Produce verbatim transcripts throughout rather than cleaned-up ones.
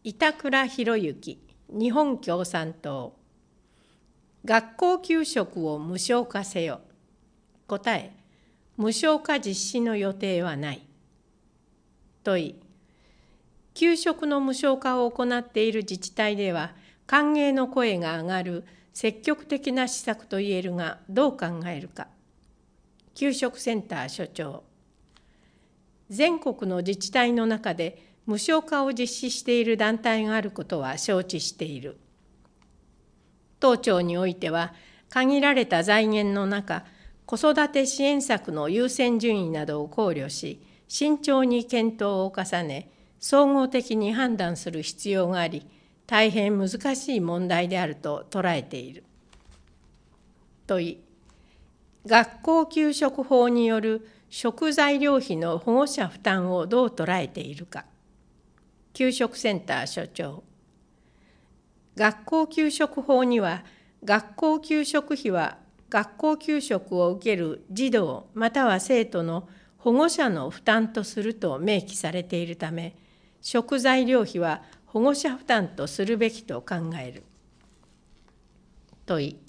板倉博之、日本共産党。学校給食を無償化せよ。答え、無償化実施の予定はない。問い、給食の無償化を行っている自治体では、歓迎の声が上がる積極的な施策といえるが、どう考えるか。給食センター所長。全国の自治体の中で無償化を実施している団体があることは承知している。当庁においては、限られた財源の中、子育て支援策の優先順位などを考慮し、慎重に検討を重ね、総合的に判断する必要があり、大変難しい問題であると捉えている。問い、学校給食法による食材料費の保護者負担をどう捉えているか。給食センター所長。学校給食法には、学校給食費は学校給食を受ける児童または生徒の保護者の負担とすると明記されているため、食材料費は保護者負担とするべきと考える。問い、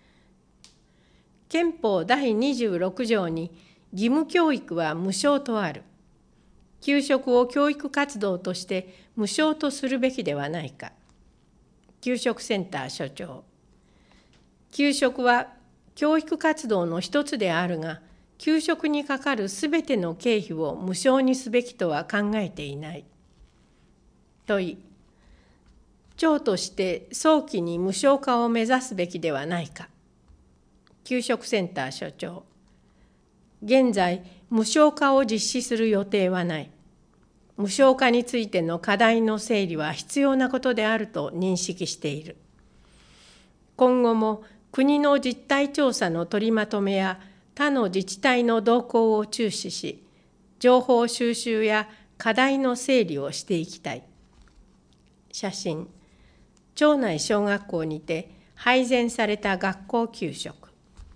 憲法だいにじゅうろく条に義務教育は無償とある。給食を教育活動として無償とするべきではないか。給食センター所長。給食は教育活動の一つであるが、給食にかかるすべての経費を無償にすべきとは考えていない。問い、庁として早期に無償化を目指すべきではないか。給食センター所長。現在、無償化を実施する予定はない。無償化についての課題の整理は必要なことであると認識している。今後も国の実態調査の取りまとめや他の自治体の動向を注視し、情報収集や課題の整理をしていきたい。写真、町内小学校にて配膳された学校給食。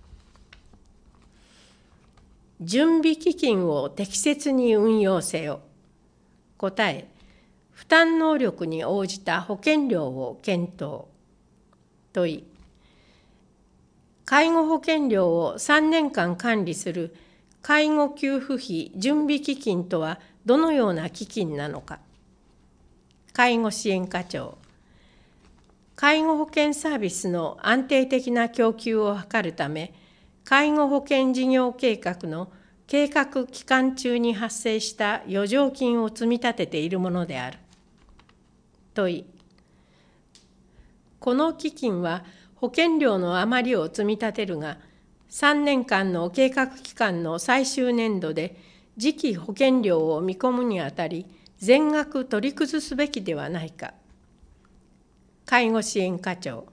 準備基金を適切に運用せよ。答え、負担能力に応じた保険料を検討。問い、介護保険料をさんねんかん管理する介護給付費準備基金とはどのような基金なのか。介護支援課長。介護保険サービスの安定的な供給を図るため、介護保険事業計画の計画期間中に発生した余剰金を積み立てているものである。問い、この基金は保険料の余りを積み立てるが、さんねんかんの計画期間の最終年度で次期保険料を見込むにあたり、全額取り崩すべきではないか。介護支援課長。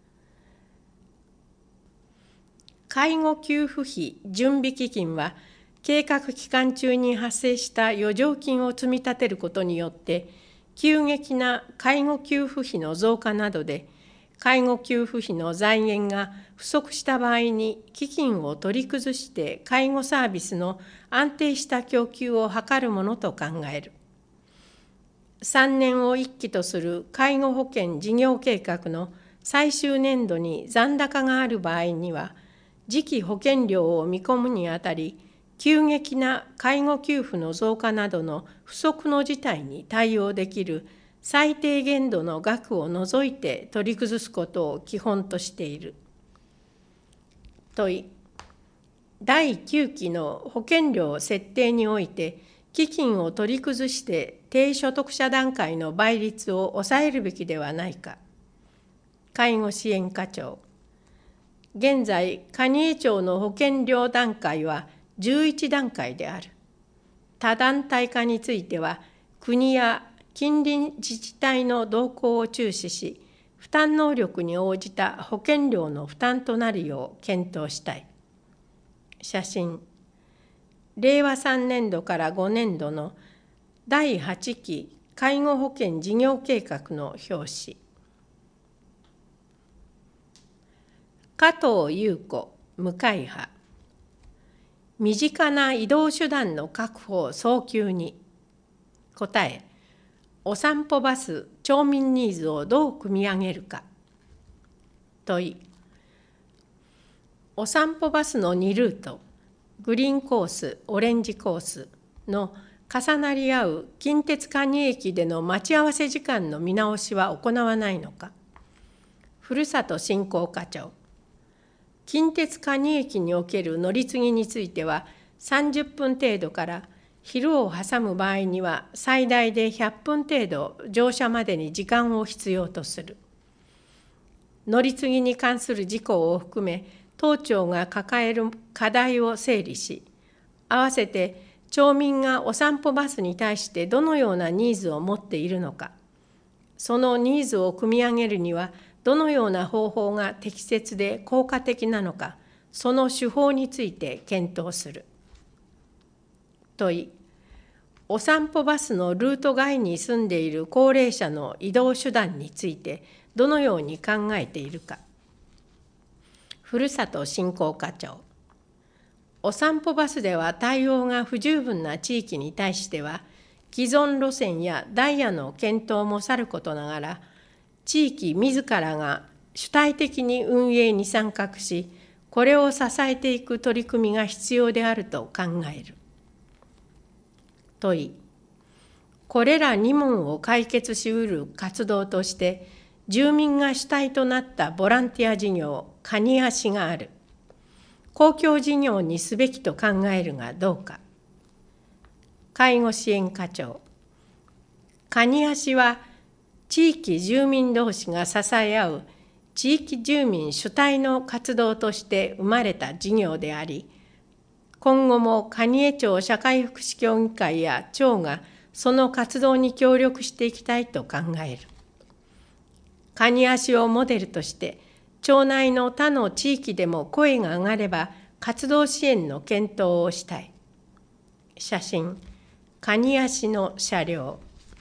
介護給付費準備基金は、計画期間中に発生した余剰金を積み立てることによって、急激な介護給付費の増加などで、介護給付費の財源が不足した場合に基金を取り崩して介護サービスの安定した供給を図るものと考える。さんねんをいっきとする介護保険事業計画の最終年度に残高がある場合には、次期保険料を見込むにあたり、急激な介護給付の増加などの不測の事態に対応できる最低限度の額を除いて取り崩すことを基本としている。問い、だいきゅうきの保険料設定において、基金を取り崩して低所得者段階の倍率を抑えるべきではないか。介護支援課長。現在、蟹江町の保険料段階はじゅういちだんかいである。多団体化については、国や近隣自治体の動向を注視し、負担能力に応じた保険料の負担となるよう検討したい。写真、れいわさんねんどからごねんどのだいはちき介護保険事業計画の表紙。加藤裕子、無会派。身近な移動手段の確保を早急に。答え、 お散歩バス町民ニーズをどう組み上げるか。問い。お散歩バスのにルート、グリーンコース、オレンジコースの重なり合う近鉄蟹駅での待ち合わせ時間の見直しは行わないのか。ふるさと振興課長。近鉄蟹駅における乗り継ぎについてはさんじゅっぷん程度から昼を挟む場合には最大でひゃっぷん程度乗車までに時間を必要とする。乗り継ぎに関する事項を含め当庁が抱える課題を整理し、合わせて町民がお散歩バスに対してどのようなニーズを持っているのか、そのニーズを組み上げるにはどのような方法が適切で効果的なのか、その手法について検討する。問い。お散歩バスのルート外に住んでいる高齢者の移動手段についてどのように考えているか。ふるさと振興課長。お散歩バスでは対応が不十分な地域に対しては、既存路線やダイヤの検討もさることながら、地域自らが主体的に運営に参画し、これを支えていく取り組みが必要であると考える。問い。これらに問を解決しうる活動として、住民が主体となったボランティア事業、カニ足がある。公共事業にすべきと考えるがどうか。介護支援課長。カニ足は地域住民同士が支え合う地域住民主体の活動として生まれた事業であり、今後も蟹江町社会福祉協議会や町がその活動に協力していきたいと考える。カニ足をモデルとして、町内の他の地域でも声が上がれば活動支援の検討をしたい。写真、カニ足の車両。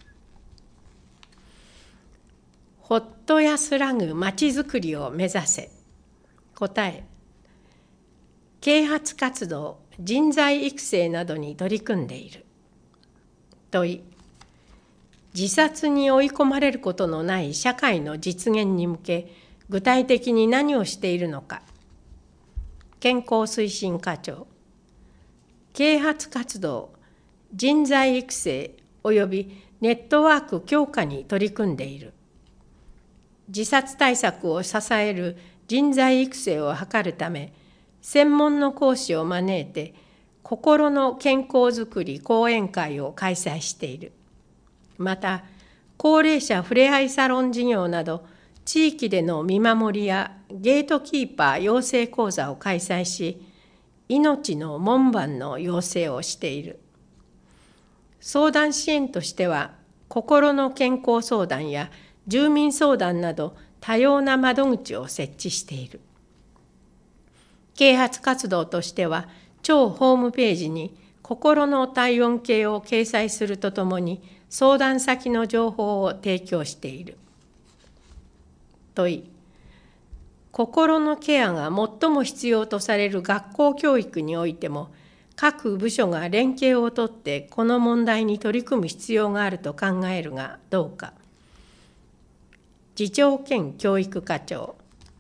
ほっと安らぐまちづくりを目指せ。答え。啓発活動、人材育成などに取り組んでいる。問い。自殺に追い込まれることのない社会の実現に向け、具体的に何をしているのか。健康推進課長。啓発活動、人材育成及びネットワーク強化に取り組んでいる。自殺対策を支える人材育成を図るため、専門の講師を招いて、心の健康づくり講演会を開催している。また、高齢者ふれあいサロン事業など、地域での見守りやゲートキーパー養成講座を開催し、命の門番の養成をしている。相談支援としては、心の健康相談や住民相談など多様な窓口を設置している。啓発活動としては、町ホームページに心の体温計を掲載するとともに、相談先の情報を提供している。問い。心のケアが最も必要とされる学校教育においても、各部署が連携をとってこの問題に取り組む必要があると考えるがどうか。次長兼教育課長。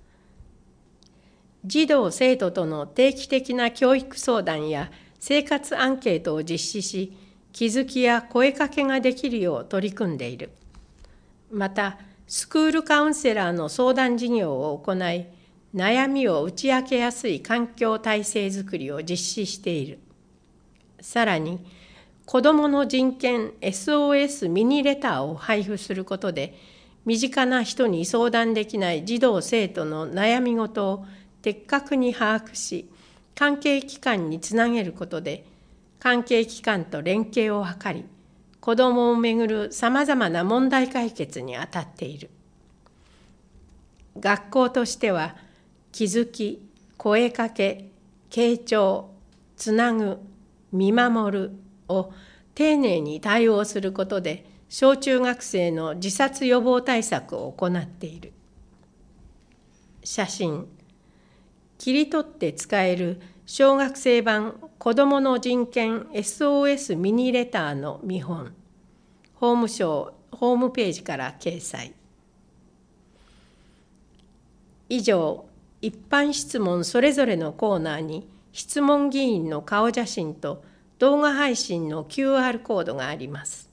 児童生徒との定期的な教育相談や生活アンケートを実施し、気づきや声かけができるよう取り組んでいる。また、スクールカウンセラーの相談事業を行い、悩みを打ち明けやすい環境体制づくりを実施している。さらに、子どもの人権 エスオーエス ミニレターを配布することで、身近な人に相談できない児童生徒の悩み事を的確に把握し、関係機関につなげることで、関係機関と連携を図り、子どもをめぐるさまざまな問題解決に当たっている。学校としては、気づき、声かけ、傾聴、つなぐ、見守るを丁寧に対応することで、小中学生の自殺予防対策を行っている。写真。切り取って使える小学生版子どもの人権 エスオーエス ミニレターの見本。法務省法ホームページから掲載。以上、一般質問それぞれのコーナーに質問議員の顔写真と動画配信の キューアール コードがあります。